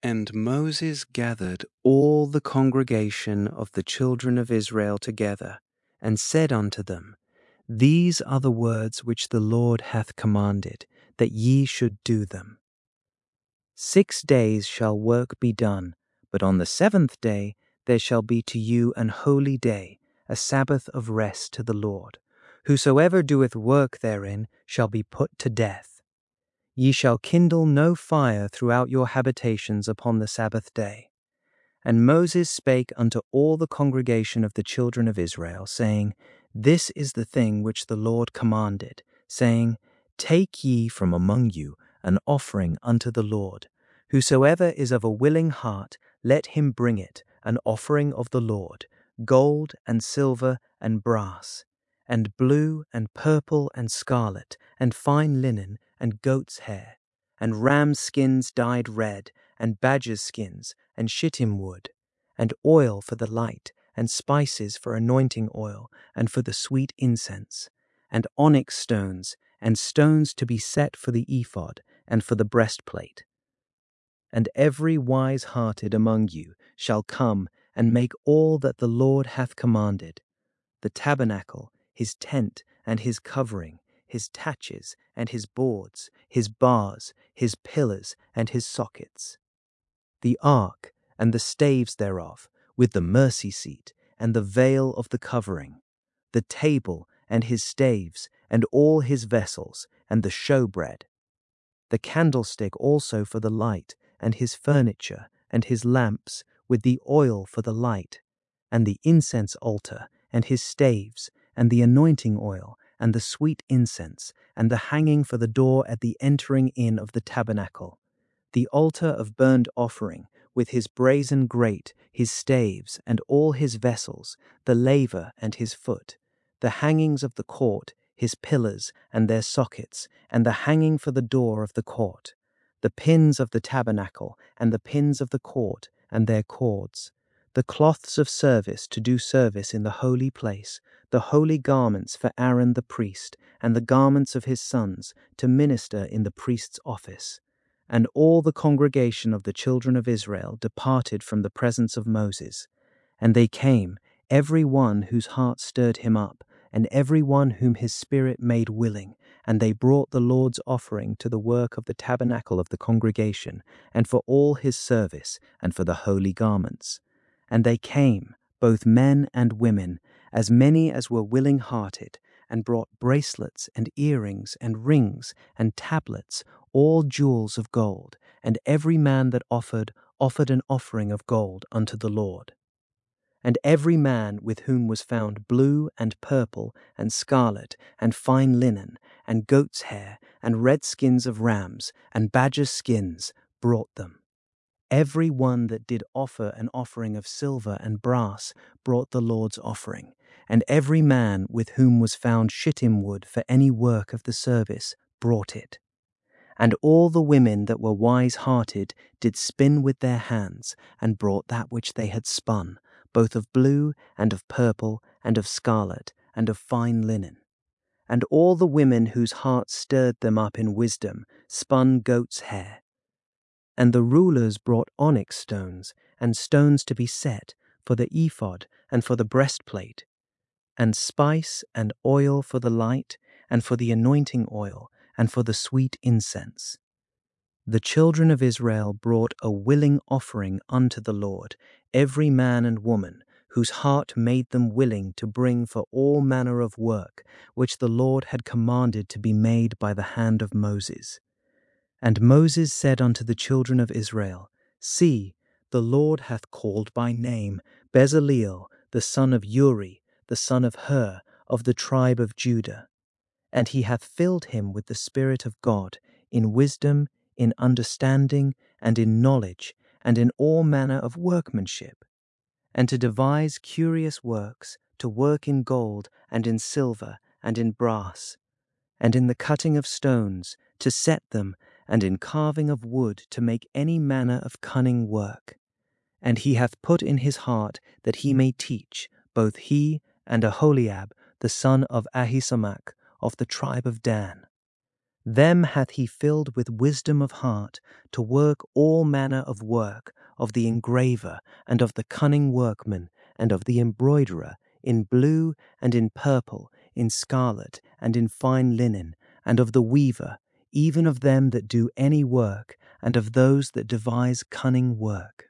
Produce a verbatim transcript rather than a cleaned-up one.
And Moses gathered all the congregation of the children of Israel together, and said unto them, These are the words which the Lord hath commanded, that ye should do them. Six days shall work be done, but on the seventh day there shall be to you an holy day, a Sabbath of rest to the Lord. Whosoever doeth work therein shall be put to death. Ye shall kindle no fire throughout your habitations upon the Sabbath day. And Moses spake unto all the congregation of the children of Israel, saying, This is the thing which the Lord commanded, saying, Take ye from among you an offering unto the Lord. Whosoever is of a willing heart, let him bring it, an offering of the Lord, gold and silver and brass, and blue and purple and scarlet, and fine linen, and goat's hair, and ram's skins dyed red, and badger's skins, and shittim wood, and oil for the light, and spices for anointing oil, and for the sweet incense, and onyx stones, and stones to be set for the ephod, and for the breastplate. And every wise-hearted among you shall come and make all that the Lord hath commanded, the tabernacle, his tent, and his covering, his taches, and his boards, his bars, his pillars, and his sockets, the ark, and the staves thereof, with the mercy seat, and the veil of the covering, the table, and his staves, and all his vessels, and the showbread, the candlestick also for the light, and his furniture, and his lamps, with the oil for the light, and the incense altar, and his staves, and the anointing oil, and the sweet incense, and the hanging for the door at the entering in of the tabernacle, the altar of burnt offering, with his brazen grate, his staves, and all his vessels, the laver and his foot, the hangings of the court, his pillars, and their sockets, and the hanging for the door of the court, the pins of the tabernacle, and the pins of the court, and their cords, the cloths of service to do service in the holy place, the holy garments for Aaron the priest, and the garments of his sons, to minister in the priest's office. And all the congregation of the children of Israel departed from the presence of Moses. And they came, every one whose heart stirred him up, and every one whom his spirit made willing, and they brought the Lord's offering to the work of the tabernacle of the congregation, and for all his service, and for the holy garments. And they came, both men and women, as many as were willing-hearted, and brought bracelets and earrings and rings and tablets, all jewels of gold, and every man that offered, offered an offering of gold unto the Lord. And every man with whom was found blue and purple and scarlet and fine linen and goat's hair and red skins of rams and badgers' skins brought them. Every one that did offer an offering of silver and brass brought the Lord's offering, and every man with whom was found shittim wood for any work of the service brought it. And all the women that were wise-hearted did spin with their hands, and brought that which they had spun, both of blue, and of purple, and of scarlet, and of fine linen. And all the women whose hearts stirred them up in wisdom spun goat's hair. And the rulers brought onyx stones, and stones to be set, for the ephod, and for the breastplate, and spice and oil for the light, and for the anointing oil, and for the sweet incense. The children of Israel brought a willing offering unto the Lord, every man and woman, whose heart made them willing to bring for all manner of work, which the Lord had commanded to be made by the hand of Moses. And Moses said unto the children of Israel, See, the Lord hath called by name Bezaleel, the son of Uri, the son of Hur, of the tribe of Judah. And he hath filled him with the Spirit of God, in wisdom, in understanding, and in knowledge, and in all manner of workmanship, and to devise curious works, to work in gold, and in silver, and in brass, and in the cutting of stones, to set them, and in carving of wood, to make any manner of cunning work. And he hath put in his heart that he may teach, both he and Aholiab, the son of Ahisamach, of the tribe of Dan. Them hath he filled with wisdom of heart, to work all manner of work, of the engraver, and of the cunning workman, and of the embroiderer, in blue, and in purple, in scarlet, and in fine linen, and of the weaver, even of them that do any work, and of those that devise cunning work.